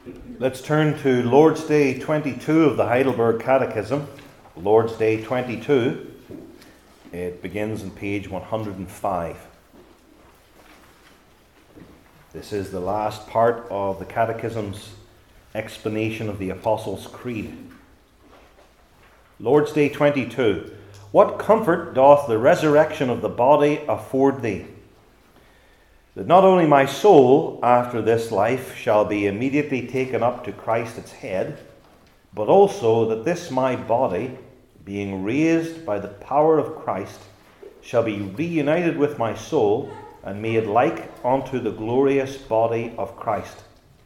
Let's turn to Lord's Day 22 of the Heidelberg Catechism. Lord's Day 22. It begins on page 105. This is the last part of the Catechism's explanation of the Apostles' Creed. Lord's Day 22. What comfort doth the resurrection of the body afford thee? That not only my soul after this life shall be immediately taken up to Christ its head, but also that this my body, being raised by the power of Christ, shall be reunited with my soul and made like unto the glorious body of Christ.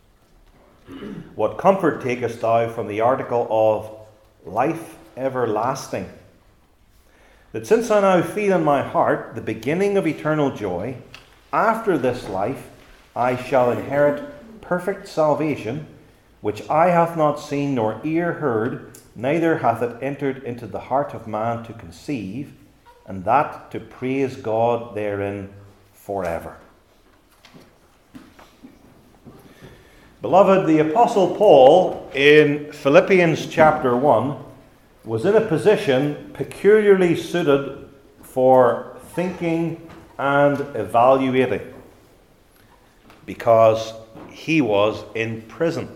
What comfort takest thou from the article of life everlasting? That since I now feel in my heart the beginning of eternal joy, after this life I shall inherit perfect salvation, which eye hath not seen nor ear heard, neither hath it entered into the heart of man to conceive, and that to praise God therein forever. Beloved, the Apostle Paul in Philippians chapter 1 was in a position peculiarly suited for thinking and evaluating, because he was in prison.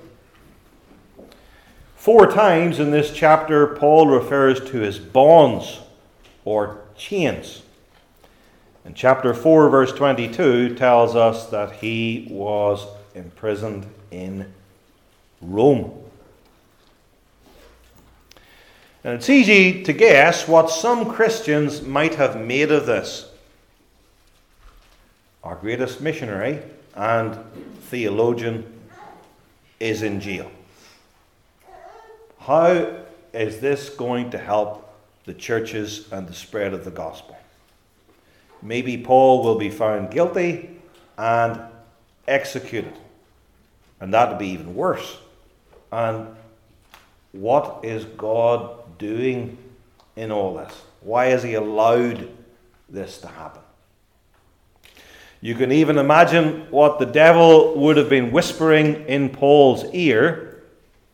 4 times in this chapter, Paul refers to his bonds or chains. And chapter 4, verse 22 tells us that he was imprisoned in Rome. And it's easy to guess what some Christians might have made of this. Our greatest missionary and theologian is in jail. How is this going to help the churches and the spread of the gospel? Maybe Paul will be found guilty and executed. And that would be even worse. And what is God doing in all this? Why has he allowed this to happen? You can even imagine what the devil would have been whispering in Paul's ear.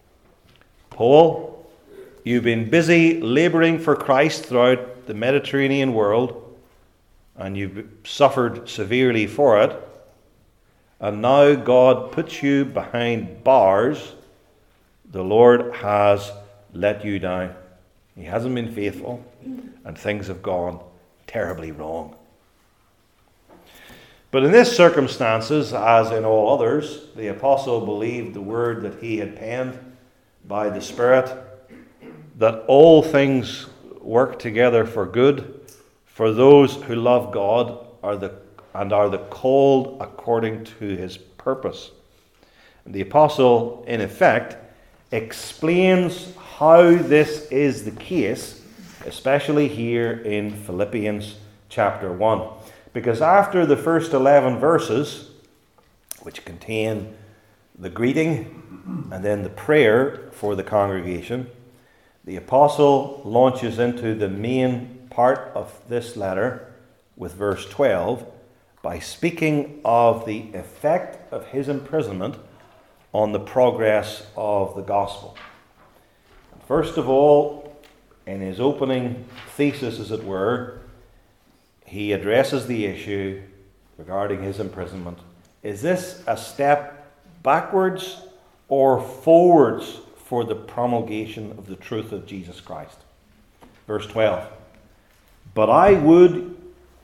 Paul, you've been busy laboring for Christ throughout the Mediterranean world, and you've suffered severely for it. And now God puts you behind bars. The Lord has let you down. He hasn't been faithful, and things have gone terribly wrong. But in this circumstances, as in all others, the apostle believed the word that he had penned by the Spirit, that all things work together for good for those who love God and are the called according to his purpose. And the apostle, in effect, explains how this is the case, especially here in Philippians chapter 1. Because after the first 11 verses, which contain the greeting and then the prayer for the congregation, the apostle launches into the main part of this letter with verse 12 by speaking of the effect of his imprisonment on the progress of the gospel. First of all, in his opening thesis, as it were, he addresses the issue regarding his imprisonment. Is this a step backwards or forwards for the promulgation of the truth of Jesus Christ? Verse 12. But I would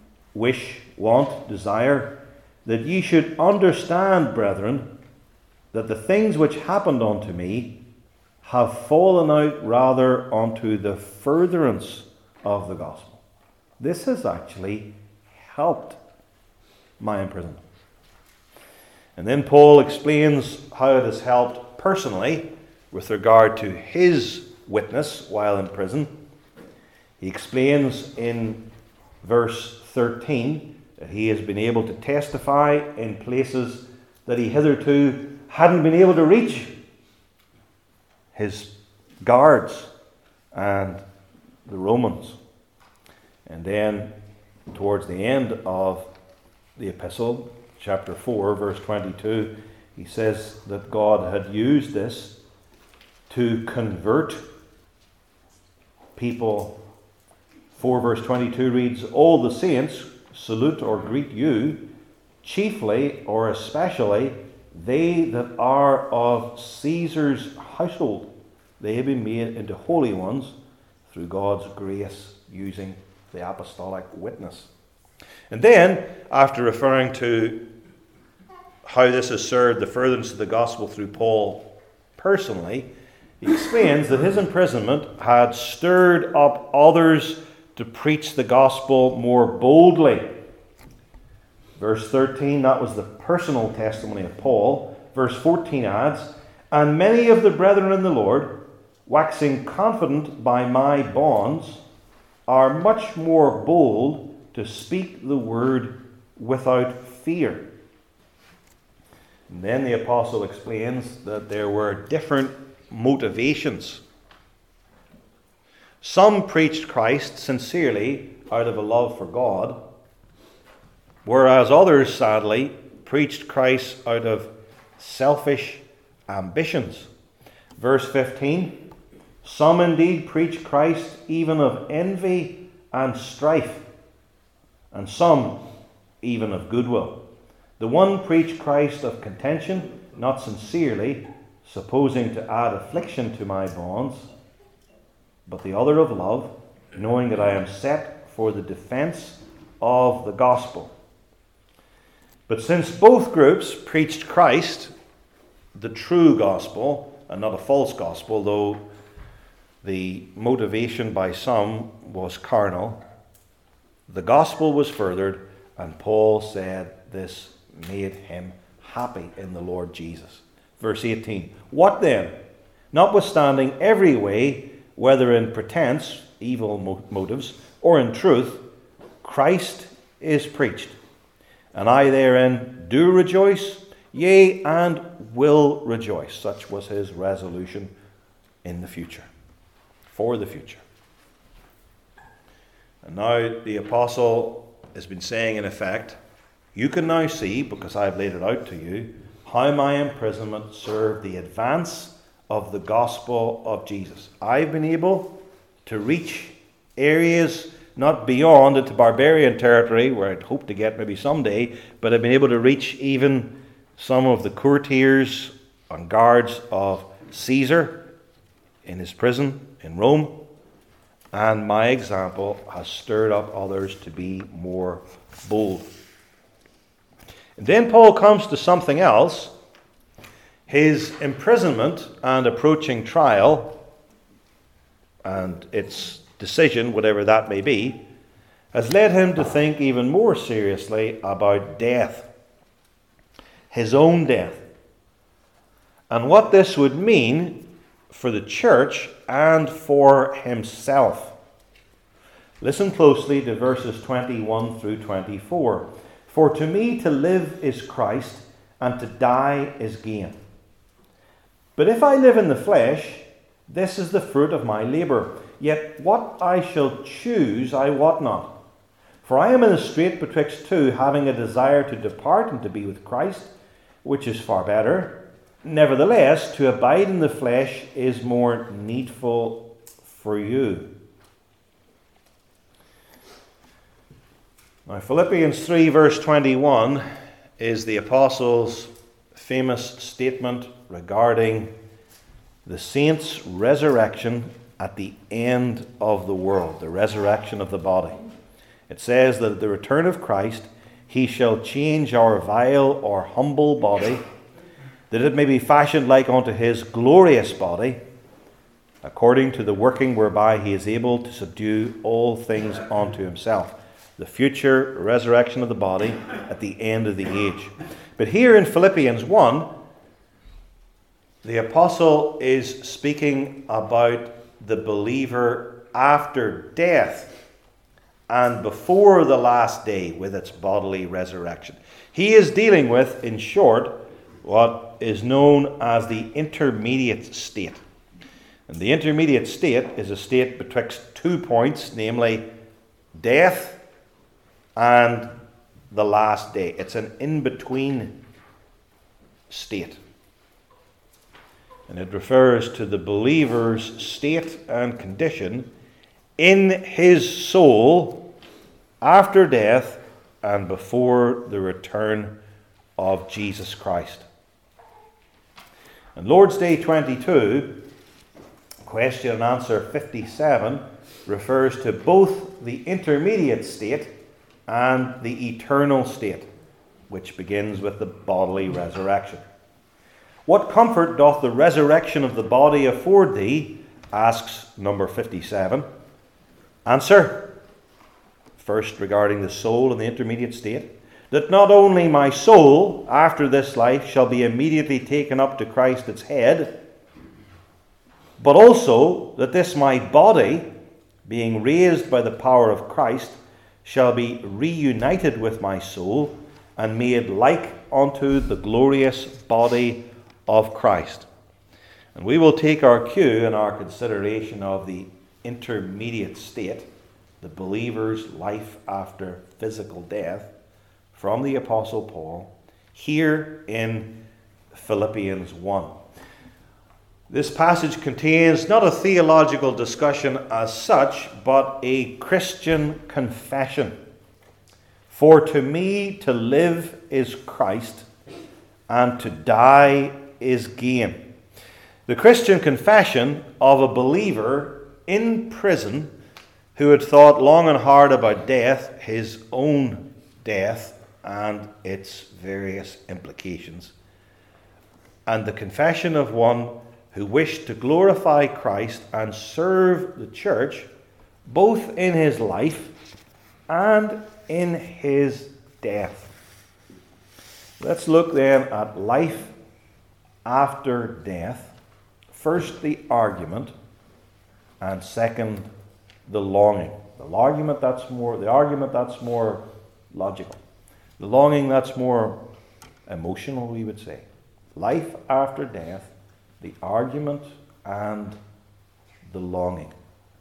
desire that ye should understand, brethren, that the things which happened unto me have fallen out rather unto the furtherance of the gospel. This has actually helped my imprisonment. And then Paul explains how it has helped personally with regard to his witness while in prison. He explains in verse 13 that he has been able to testify in places that he hitherto hadn't been able to reach. His guards and the Romans. And then, towards the end of the epistle, chapter 4, verse 22, He says that God had used this to convert people. 4 verse 22 reads, "All the saints salute or greet you, chiefly or especially they that are of Caesar's household. They have been made into holy ones through God's grace," using the apostolic witness. And then, after referring to how this has served the furtherance of the gospel through Paul personally, he explains that his imprisonment had stirred up others to preach the gospel more boldly. Verse 13, that was the personal testimony of Paul. Verse 14 adds, "And many of the brethren in the Lord, waxing confident by my bonds, are much more bold to speak the word without fear." And then the apostle explains that there were different motivations. Some preached Christ sincerely out of a love for God, whereas others, sadly, preached Christ out of selfish ambitions. Verse 15, "Some indeed preach Christ even of envy and strife, and some even of goodwill. The one preached Christ of contention, not sincerely, supposing to add affliction to my bonds, but the other of love, knowing that I am set for the defense of the gospel." But since both groups preached Christ, the true gospel, and not a false gospel, though the motivation by some was carnal, the gospel was furthered, and Paul said this made him happy in the Lord Jesus. Verse 18, "What then? Notwithstanding every way, whether in pretense, evil motives, or in truth, Christ is preached. And I therein do rejoice, yea, and will rejoice." Such was his resolution in the future, for the future. And now the apostle has been saying, in effect, you can now see, because I have laid it out to you, how my imprisonment served the advance of the gospel of Jesus. I've been able to reach areas not beyond into barbarian territory, where I'd hope to get maybe someday, but I've been able to reach even some of the courtiers and guards of Caesar in his prison in Rome, and my example has stirred up others to be more bold. And then Paul comes to something else. His imprisonment and approaching trial, and its decision, whatever that may be, has led him to think even more seriously about death, his own death, and what this would mean for the church and for himself. Listen closely to verses 21 through 24. "For to me to live is Christ, and to die is gain. But if I live in the flesh, this is the fruit of my labour. Yet what I shall choose I wot not. For I am in a strait betwixt two, having a desire to depart and to be with Christ, which is far better. Nevertheless, to abide in the flesh is more needful for you." Now, Philippians 3 verse 21 is the apostle's famous statement regarding the saints' resurrection at the end of the world, the resurrection of the body. It says that at the return of Christ, he shall change our vile or humble body, that it may be fashioned like unto his glorious body, according to the working whereby he is able to subdue all things unto himself. The future resurrection of the body at the end of the age. But here in Philippians 1, the apostle is speaking about the believer after death and before the last day with its bodily resurrection. He is dealing with, in short, what is known as the intermediate state. And the intermediate state is a state betwixt 2 points, namely death and the last day. It's an in-between state. And it refers to the believer's state and condition in his soul after death and before the return of Jesus Christ. And Lord's Day 22, question and answer 57, refers to both the intermediate state and the eternal state, which begins with the bodily resurrection. What comfort doth the resurrection of the body afford thee? Asks number 57. Answer. First, regarding the soul in the intermediate state, that not only my soul after this life shall be immediately taken up to Christ its head, but also that this my body, being raised by the power of Christ, shall be reunited with my soul and made like unto the glorious body of Christ. And we will take our cue in our consideration of the intermediate state, the believer's life after physical death, from the Apostle Paul, here in Philippians 1. This passage contains not a theological discussion as such, but a Christian confession. For to me to live is Christ, and to die is gain. The Christian confession of a believer in prison who had thought long and hard about death, his own death, and its various implications. And the confession of one who wished to glorify Christ and serve the church, both in his life and in his death. Let's look then at life after death. First, the argument, and second, the longing. The argument that's more logical. The longing that's more emotional, we would say. Life after death, the argument and the longing.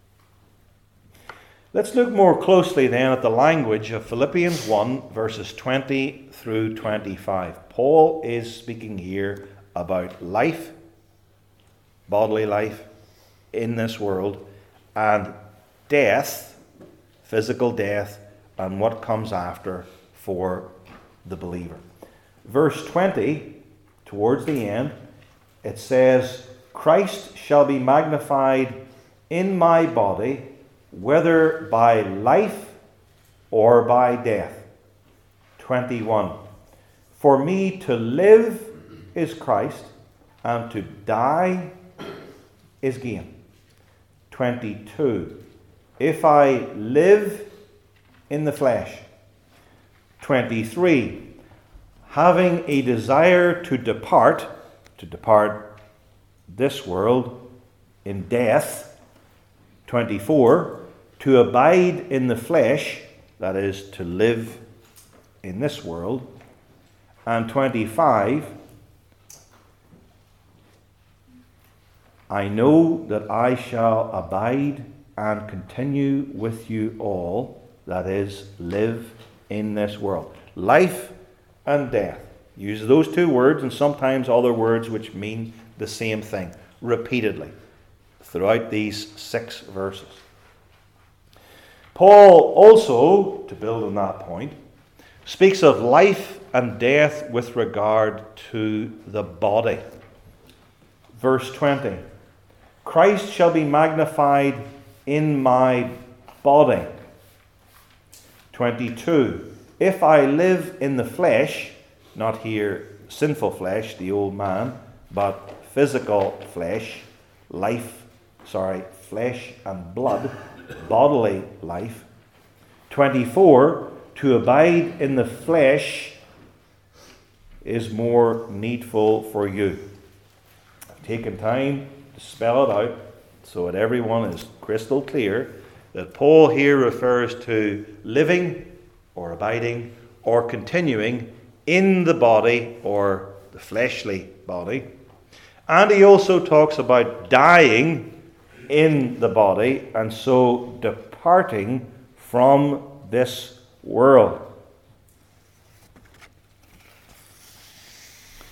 Let's look more closely then at the language of Philippians 1, verses 20 through 25. Paul is speaking here about life, bodily life in this world, and death, physical death, and what comes after for the believer. Verse 20, towards the end, it says, Christ shall be magnified in my body, whether by life or by death. 21. For me to live is Christ, and to die is gain. 22. If I live in the flesh. 23. Having a desire to depart this world in death. 24. To abide in the flesh, that is, to live in this world. And 25. I know that I shall abide and continue with you all, that is, live in this world. Life and death. Use those two words and sometimes other words which mean the same thing, repeatedly, throughout these 6 verses. Paul also, to build on that point, speaks of life and death with regard to the body. Verse 20. Christ shall be magnified in my body. 22. If I live in the flesh, not here sinful flesh, the old man, but physical flesh, flesh and blood, bodily life. 24. To abide in the flesh is more needful for you. I've taken time to spell it out so that everyone is crystal clear that Paul here refers to living or abiding or continuing in the body or the fleshly body. And he also talks about dying in the body and so departing from this world.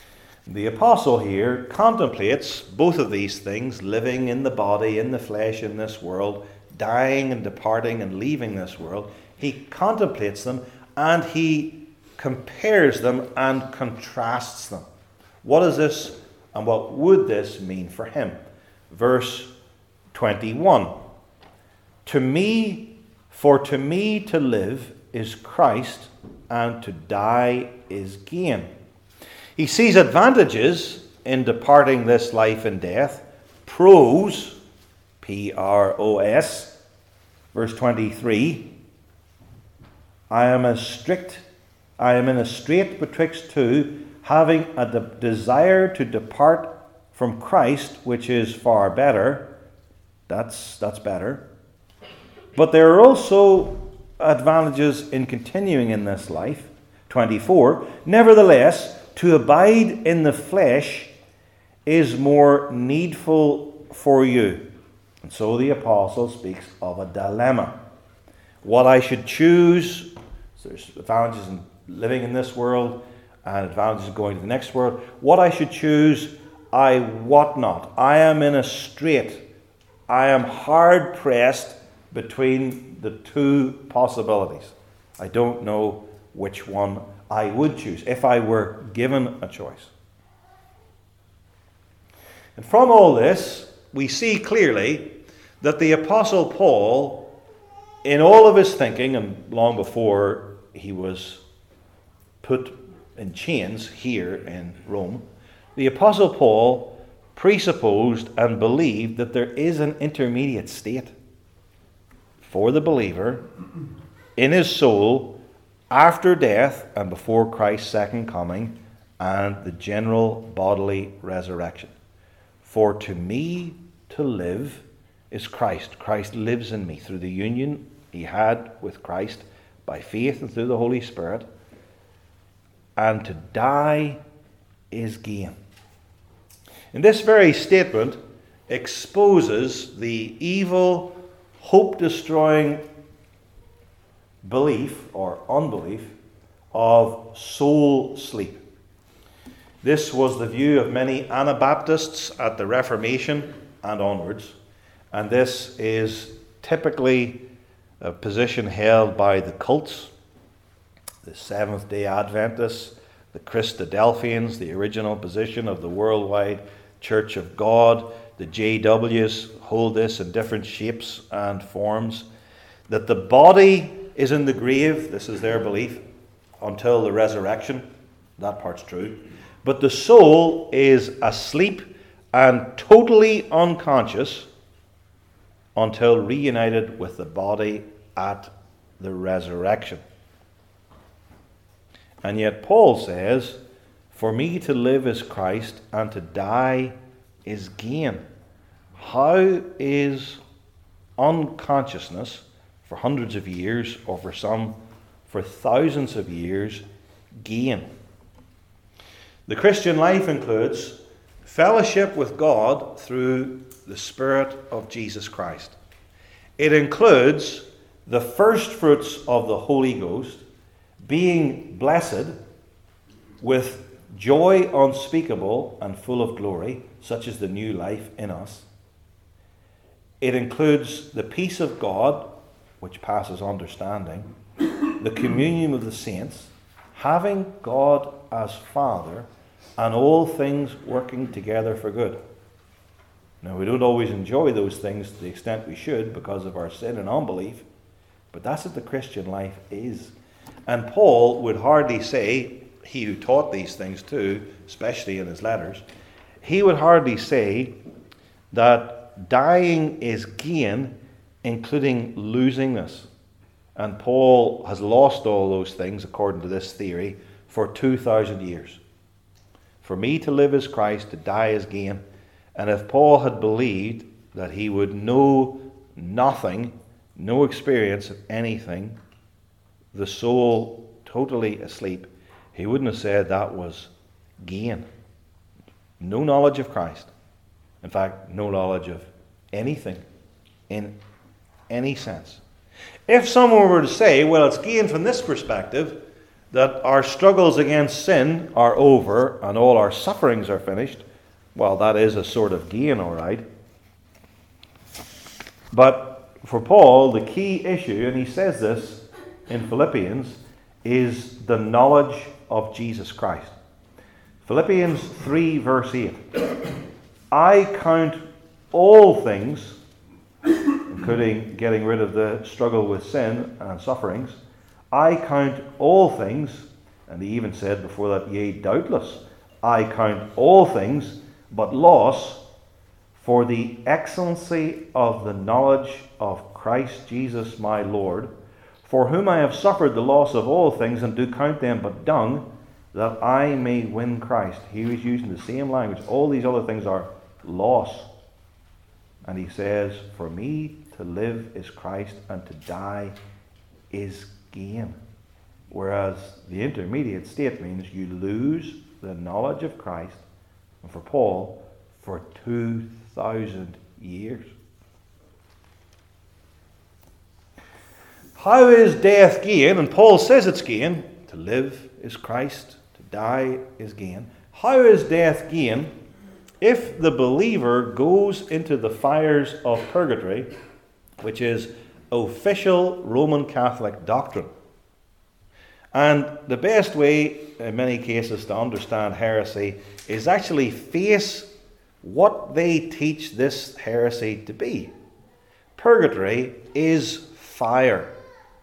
The apostle here contemplates both of these things, living in the body, in the flesh, in this world, dying and departing and leaving this world. He contemplates them and he compares them and contrasts them. What is this and what would this mean for him? Verse 21. To me to live is Christ, and to die is gain. He sees advantages in departing this life in death. Pros, P-R-O-S, verse 23. I am in a strait betwixt two, having a desire to depart from Christ, which is far better. That's better. But there are also advantages in continuing in this life. 24. Nevertheless, to abide in the flesh is more needful for you. And so the apostle speaks of a dilemma. What I should choose. So there's advantages in living in this world and advantages in going to the next world. What I should choose, I wot not. I am in a strait. I am hard pressed between the two possibilities. I don't know which one I would choose if I were given a choice. And from all this, we see clearly that the Apostle Paul, in all of his thinking, and long before he was put in chains here in Rome, the Apostle Paul presupposed and believed that there is an intermediate state for the believer in his soul after death and before Christ's second coming and the general bodily resurrection. For to me to live is Christ. Christ lives in me through the union he had with Christ by faith and through the Holy Spirit. And to die is gain. And this very statement exposes the evil, hope-destroying belief or unbelief of soul sleep. This was the view of many Anabaptists at the Reformation and onwards, and this is typically a position held by the cults, the Seventh-day Adventists, the Christadelphians, the original position of the worldwide Church of God. The JWs hold this in different shapes and forms, that the body is in the grave, this is their belief, until the resurrection. That part's true. But the soul is asleep and totally unconscious until reunited with the body at the resurrection. And yet Paul says, for me to live is Christ, and to die is gain. How is unconsciousness for hundreds of years, or for some for thousands of years, gain? The Christian life includes fellowship with God through the Spirit of Jesus Christ. It includes the first fruits of the Holy Ghost, being blessed with joy unspeakable and full of glory, such as the new life in us. It includes the peace of God, which passes understanding, the communion of the saints, having God as Father, and all things working together for good. Now, we don't always enjoy those things to the extent we should because of our sin and unbelief, but that's what the Christian life is. And Paul would hardly say, he who taught these things too, especially in his letters, he would hardly say that dying is gain, including losing this. And Paul has lost all those things, according to this theory, for 2,000 years. For me to live is Christ, to die is gain. And if Paul had believed that he would know nothing, no experience of anything, the soul totally asleep, he wouldn't have said that was gain. No knowledge of Christ. In fact, no knowledge of anything in any sense. If someone were to say, well, it's gain from this perspective, that our struggles against sin are over and all our sufferings are finished, well, that is a sort of gain, all right. But for Paul, the key issue, and he says this in Philippians, is the knowledge of Jesus Christ. Philippians 3 verse 8. I count all things, including getting rid of the struggle with sin and sufferings, I count all things, and he even said before that, yea, doubtless, I count all things but loss for the excellency of the knowledge of Christ Jesus my Lord, for whom I have suffered the loss of all things, and do count them but dung, that I may win Christ. He was using the same language. All these other things are loss. And he says, for me to live is Christ, and to die is gain. Whereas the intermediate state means you lose the knowledge of Christ, and for Paul, for 2,000 years. How is death gain? And Paul says it's gain. To live is Christ, to die is gain. How is death gain if the believer goes into the fires of purgatory, which is official Roman Catholic doctrine? And the best way, in many cases, to understand heresy is actually face what they teach this heresy to be. Purgatory is fire.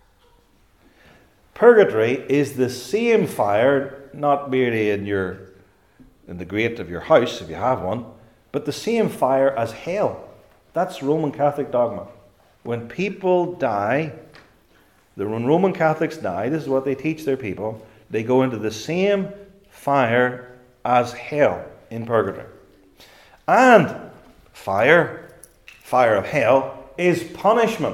Purgatory is the same fire, not merely in the grate of your house, if you have one, but the same fire as hell. That's Roman Catholic dogma. When people die, when Roman Catholics die, this is what they teach their people, they go into the same fire as hell in purgatory. And fire of hell, is punishment.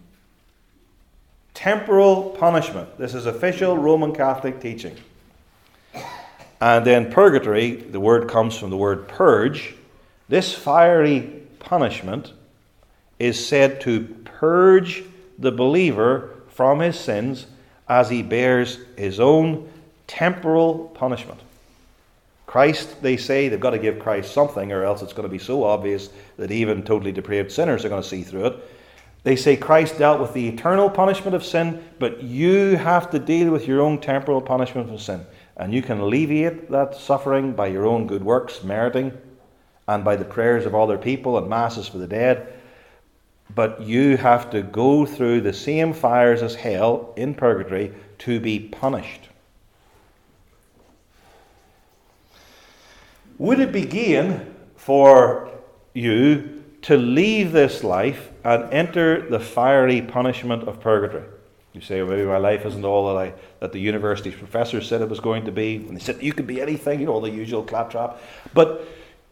Temporal punishment. This is official Roman Catholic teaching. And then purgatory, the word comes from the word purge. This fiery punishment is said to purge the believer from his sins as he bears his own temporal punishment. Christ, they say, they've got to give Christ something, or else it's going to be so obvious that even totally depraved sinners are going to see through it. They say Christ dealt with the eternal punishment of sin, but you have to deal with your own temporal punishment of sin. And you can alleviate that suffering by your own good works, meriting, and by the prayers of other people and masses for the dead. But you have to go through the same fires as hell in purgatory to be punished. Would it be gain for you to leave this life and enter the fiery punishment of purgatory? You say, well, maybe my life isn't all that the university professors said it was going to be. And they said, you could be anything, all the usual claptrap. But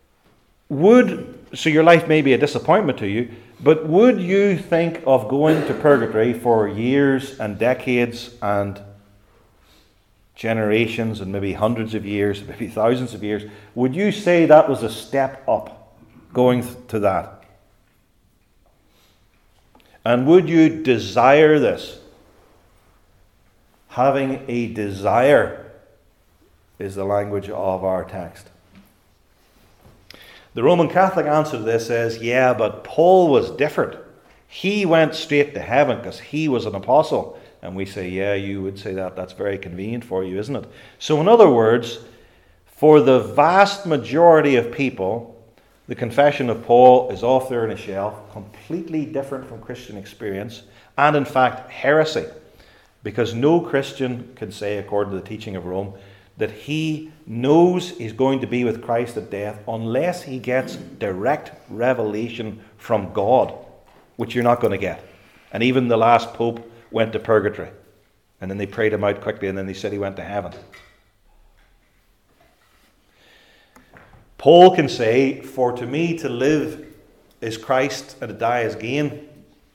so your life may be a disappointment to you, but would you think of going to purgatory for years and decades and generations and maybe hundreds of years, maybe thousands of years? Would you say that was a step up, going to that? And would you desire this? Having a desire is the language of our text. The Roman Catholic answer to this is, yeah, but Paul was different. He went straight to heaven because he was an apostle. And we say, yeah, you would say that. That's very convenient for you, isn't it? So in other words, for the vast majority of people, the confession of Paul is off there on a shelf, completely different from Christian experience, and in fact, heresy. Because no Christian can say, according to the teaching of Rome, that he knows he's going to be with Christ at death unless he gets direct revelation from God, which you're not going to get. And even the last pope went to purgatory. And then they prayed him out quickly, and then they said he went to heaven. Paul can say, for to me to live is Christ and to die is gain.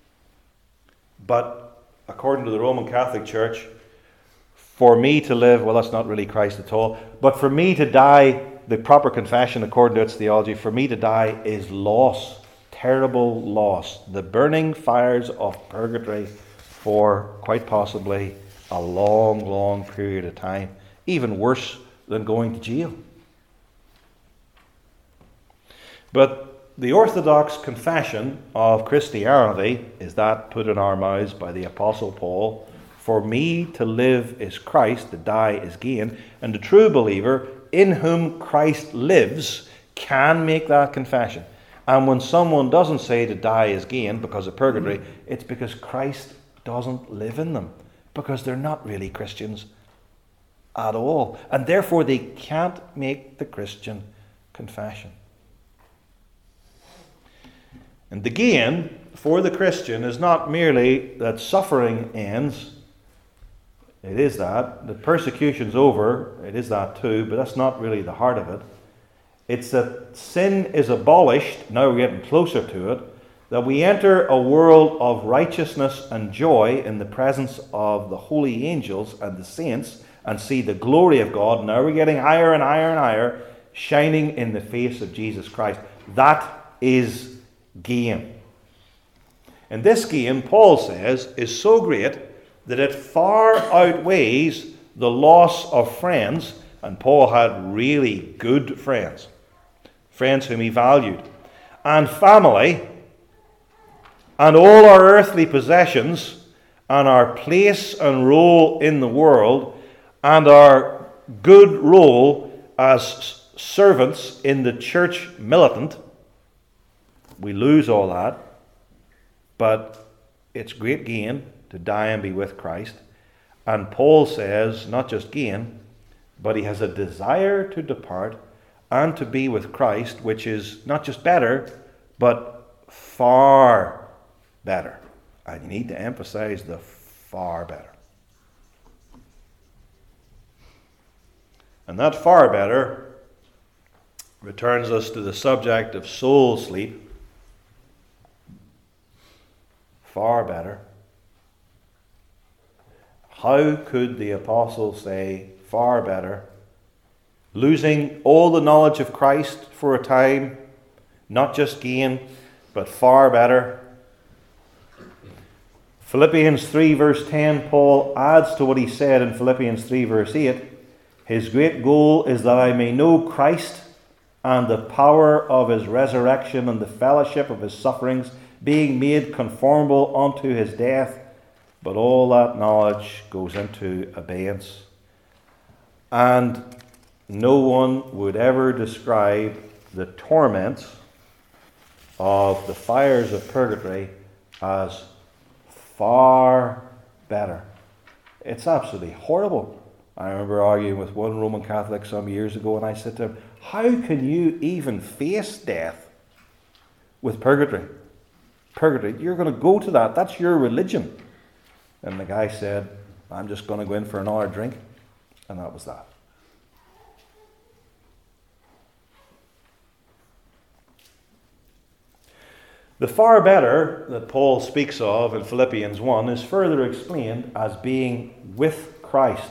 But according to the Roman Catholic Church, for me to live, well, that's not really Christ at all. But for me to die, the proper confession according to its theology, for me to die is loss, terrible loss. The burning fires of purgatory for quite possibly a long, long period of time, even worse than going to jail. But the orthodox confession of Christianity is that put in our mouths by the Apostle Paul: for me to live is Christ, to die is gain. And the true believer, in whom Christ lives, can make that confession. And when someone doesn't say to die is gain because of purgatory, it's because Christ doesn't live in them, because they're not really Christians at all. And therefore they can't make the Christian confession. And the gain for the Christian is not merely that suffering ends. It is that. The persecution's over. It is that too, but that's not really the heart of it. It's that sin is abolished. Now we're getting closer to it. That we enter a world of righteousness and joy in the presence of the holy angels and the saints and see the glory of God. Now we're getting higher and higher and higher, shining in the face of Jesus Christ. That is gain. And this gain, Paul says, is so great that it far outweighs the loss of friends. And Paul had really good friends, friends whom he valued, and family, and all our earthly possessions, and our place and role in the world, and our good role as servants in the church militant. We lose all that, but it's great gain to die and be with Christ. And Paul says, not just gain, but he has a desire to depart and to be with Christ, which is not just better, but far better. And you need to emphasize the far better. And that far better returns us to the subject of soul sleep. Far better. How could the apostle say far better? Losing all the knowledge of Christ for a time, not just gain, but far better. Philippians 3 verse 10, Paul adds to what he said in Philippians 3 verse 8. His great goal is that I may know Christ and the power of his resurrection and the fellowship of his sufferings, being made conformable unto his death. But all that knowledge goes into abeyance. And no one would ever describe the torments of the fires of purgatory as far better. It's absolutely horrible. I remember arguing with one Roman Catholic some years ago, and I said to him, how can you even face death with purgatory? Purgatory, you're going to go to that. That's your religion. And the guy said, I'm just going to go in for another drink. And that was that. The far better that Paul speaks of in Philippians 1 is further explained as being with Christ.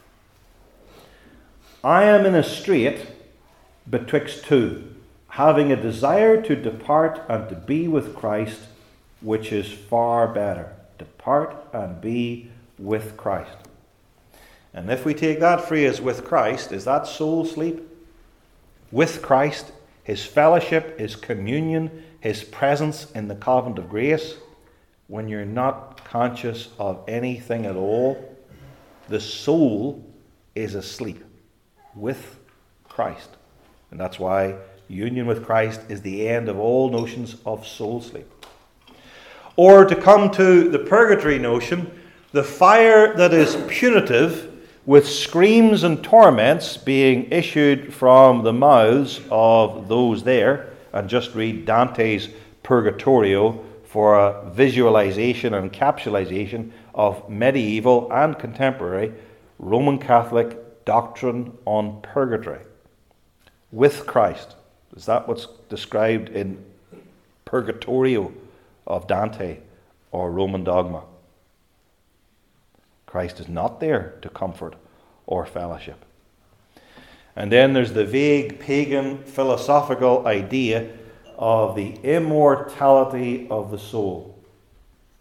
I am in a strait betwixt two, having a desire to depart and to be with Christ, which is far better. Depart and be with Christ. And if we take that phrase, with Christ, is that soul sleep? With Christ, his fellowship, his communion, his presence in the covenant of grace, when you're not conscious of anything at all, the soul is asleep with Christ. And that's why union with Christ is the end of all notions of soul sleep. Or to come to the purgatory notion, the fire that is punitive, with screams and torments being issued from the mouths of those there. And just read Dante's Purgatorio for a visualization and capsulization of medieval and contemporary Roman Catholic doctrine on purgatory. With Christ. Is that what's described in Purgatorio of Dante or Roman dogma? Christ is not there to comfort or fellowship. And then there's the vague pagan philosophical idea of the immortality of the soul.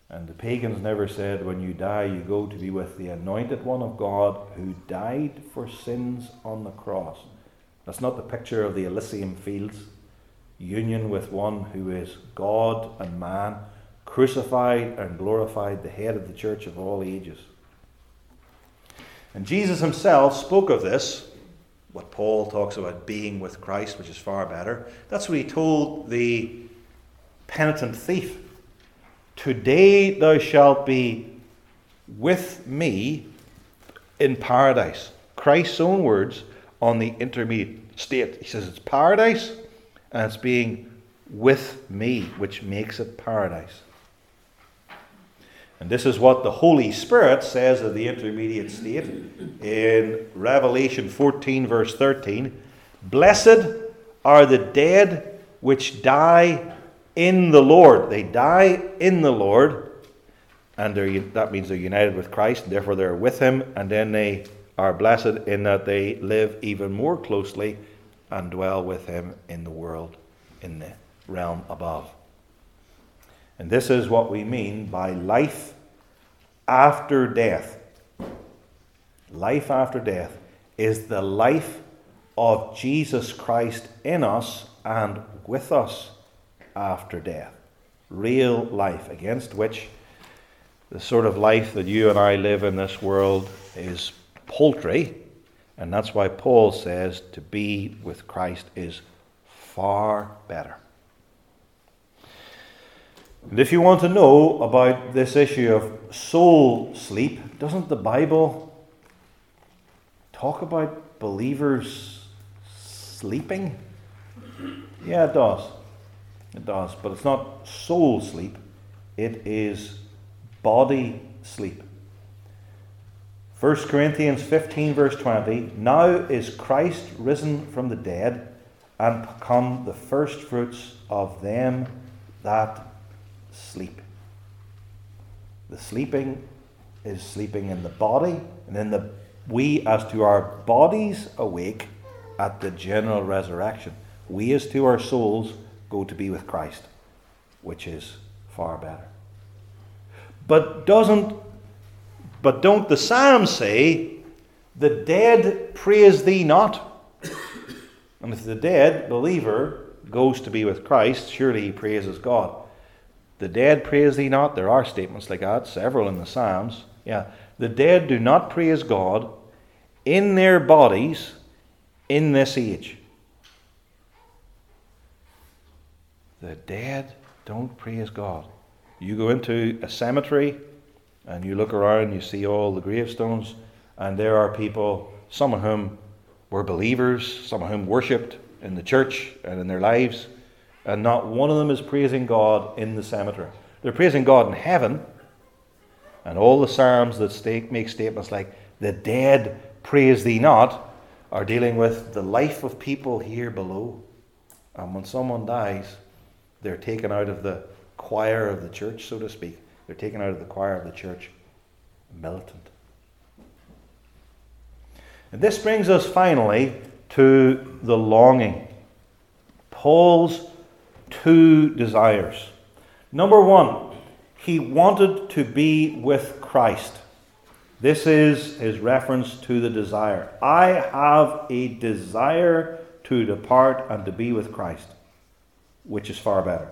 And the pagans never said, when you die, you go to be with the anointed one of God who died for sins on the cross. That's not the picture of the Elysium fields. Union with one who is God and man, crucified and glorified, the head of the church of all ages. And Jesus himself spoke of this, what Paul talks about being with Christ, which is far better. That's what he told the penitent thief. Today thou shalt be with me in paradise. Christ's own words on the intermediate state. He says it's paradise and it's being with me, which makes it paradise. And this is what the Holy Spirit says of the intermediate state in Revelation 14 verse 13. Blessed are the dead which die in the Lord. They die in the Lord, and that means they're united with Christ, and therefore they're with him, and then they are blessed in that they live even more closely and dwell with him in the world, in the realm above. And this is what we mean by life after death. Life after death is the life of Jesus Christ in us and with us after death. Real life, against which the sort of life that you and I live in this world is paltry. And that's why Paul says to be with Christ is far better. And if you want to know about this issue of soul sleep, doesn't the Bible talk about believers sleeping? Yeah, it does. It does. But it's not soul sleep. It is body sleep. 1 Corinthians 15 verse 20. Now is Christ risen from the dead and become the first fruits of them that sleep. The sleeping is sleeping in the body, and then we as to our bodies awake at the general resurrection. We as to our souls go to be with Christ, which is far better. But don't the Psalms say, the dead praise thee not? And if the dead believer goes to be with Christ, surely he praises God. The dead praise thee not. There are statements like that, several in the Psalms. Yeah, the dead do not praise God in their bodies in this age. The dead don't praise God. You go into a cemetery and you look around, you see all the gravestones, and there are people, some of whom were believers, some of whom worshipped in the church and in their lives, and not one of them is praising God in the cemetery. They're praising God in heaven, and all the Psalms that make statements like, the dead praise thee not, are dealing with the life of people here below. And when someone dies, they're taken out of the choir of the church, so to speak. They're taken out of the choir of the church, militant. And this brings us finally to the longing. Paul's two desires. Number one, he wanted to be with Christ. This is his reference to the desire. I have a desire to depart and to be with Christ, which is far better.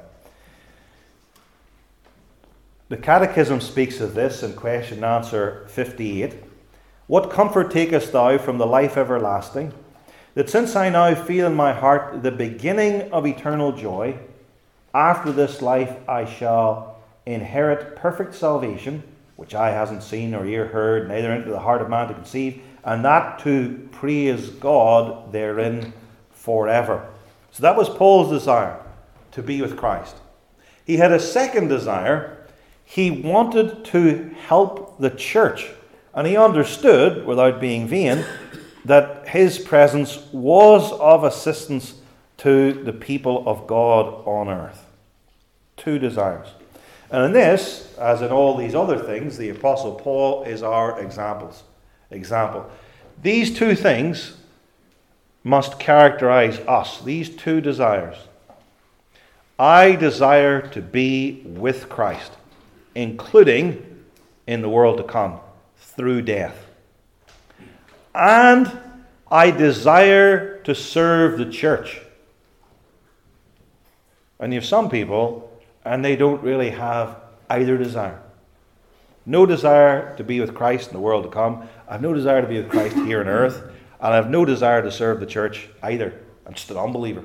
The Catechism speaks of this in question and answer 58. What comfort takest thou from the life everlasting, that since I now feel in my heart the beginning of eternal joy, after this life I shall inherit perfect salvation, which eye hasn't seen nor ear heard, neither into the heart of man to conceive, and that to praise God therein forever. So that was Paul's desire, to be with Christ. He had a second desire. He wanted to help the church. And he understood, without being vain, that his presence was of assistance to the people of God on earth. Two desires. And in this, as in all these other things, the Apostle Paul is our example. These two things must characterize us. These two desires. I desire to be with Christ. including in the world to come, through death. And I desire to serve the church. And you have some people, and they don't really have either desire. No desire to be with Christ in the world to come. I have no desire to be with Christ here on earth. And I have no desire to serve the church either. I'm just an unbeliever.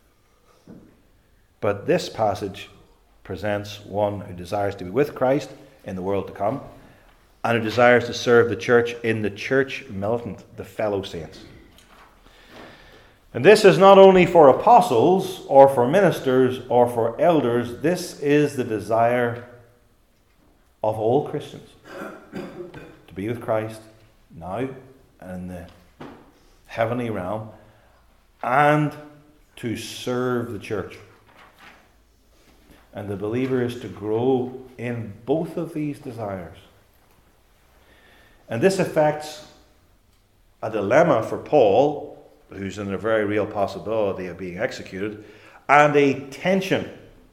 But this passage presents one who desires to be with Christ in the world to come, and who desires to serve the church in the church militant, the fellow saints. And this is not only for apostles or for ministers or for elders. This is the desire of all Christians, to be with Christ now and in the heavenly realm, and to serve the church. And the believer is to grow in both of these desires. And this affects a dilemma for Paul, who's in a very real possibility of being executed, and a tension.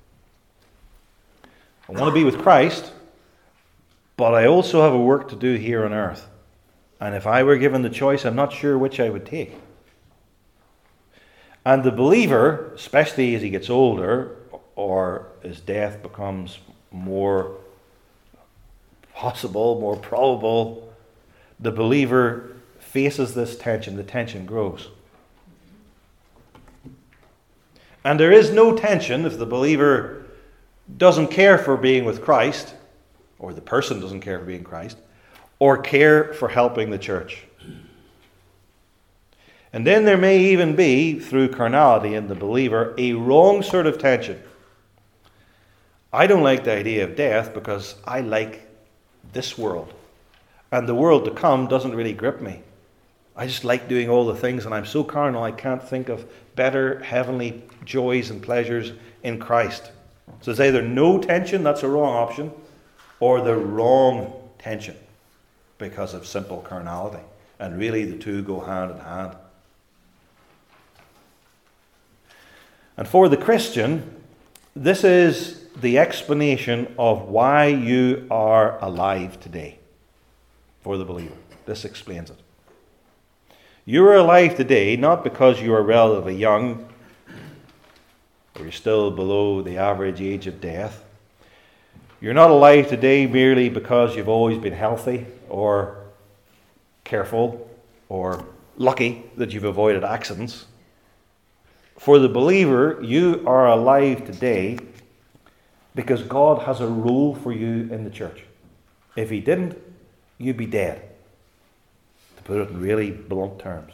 I want to be with Christ, but I also have a work to do here on earth. And if I were given the choice, I'm not sure which I would take. And the believer, especially as he gets older, or as death becomes more possible, more probable, the believer faces this tension. The tension grows. And there is no tension if the believer doesn't care for being with Christ, or the person doesn't care for being Christ, or care for helping the church. And then there may even be, through carnality in the believer, a wrong sort of tension. I don't like the idea of death because I like this world. And the world to come doesn't really grip me. I just like doing all the things, and I'm so carnal I can't think of better heavenly joys and pleasures in Christ. So it's either no tension, that's a wrong option, or the wrong tension because of simple carnality. And really the two go hand in hand. And for the Christian, this is the explanation of why you are alive today. For the believer, this explains it. You are alive today not because you are relatively young, or you're still below the average age of death. You're not alive today merely because you've always been healthy, or careful, or lucky that you've avoided accidents. For the believer, you are alive today because God has a role for you in the church. If he didn't, you'd be dead, to put it in really blunt terms.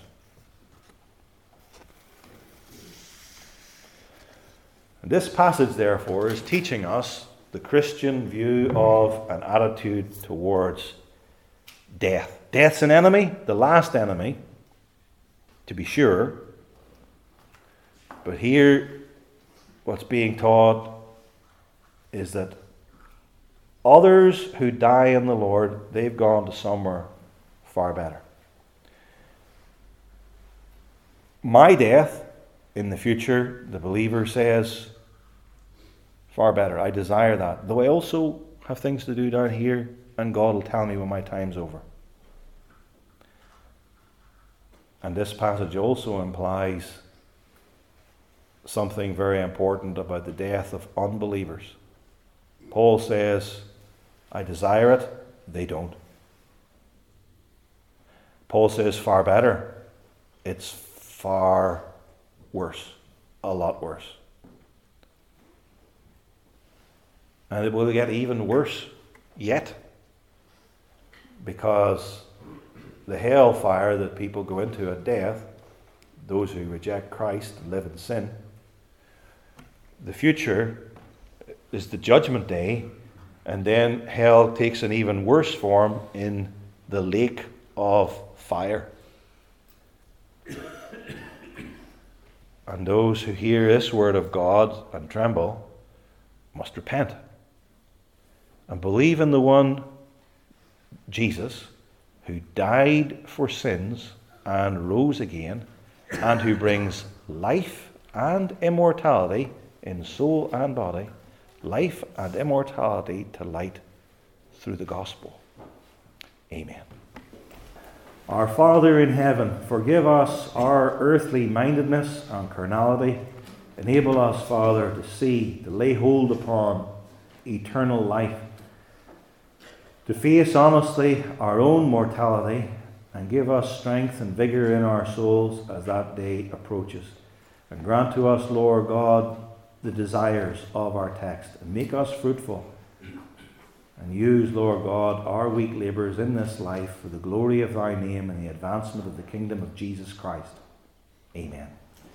And this passage, therefore, is teaching us the Christian view of an attitude towards death. Death's an enemy, the last enemy, to be sure. But here, what's being taught is that others who die in the Lord, they've gone to somewhere far better. My death in the future, the believer says, far better. I desire that. Though I also have things to do down here, and God will tell me when my time's over. And this passage also implies something very important about the death of unbelievers. Paul says, I desire it, they don't. Paul says, far better. It's far worse, a lot worse. And it will get even worse yet, because the hellfire that people go into at death, those who reject Christ and live in sin, the future is the judgment day, and then hell takes an even worse form in the lake of fire. And those who hear this word of God and tremble must repent and believe in the one, Jesus, who died for sins and rose again, and who brings life and immortality in soul and body, life and immortality to light through the gospel. Amen. Our Father in heaven, forgive us our earthly mindedness and carnality. Enable us, Father, to see, to lay hold upon eternal life, to face honestly our own mortality, and give us strength and vigour in our souls as that day approaches. And grant to us, Lord God, the desires of our text, and make us fruitful. And use, Lord God, our weak labours in this life for the glory of thy name and the advancement of the kingdom of Jesus Christ. Amen.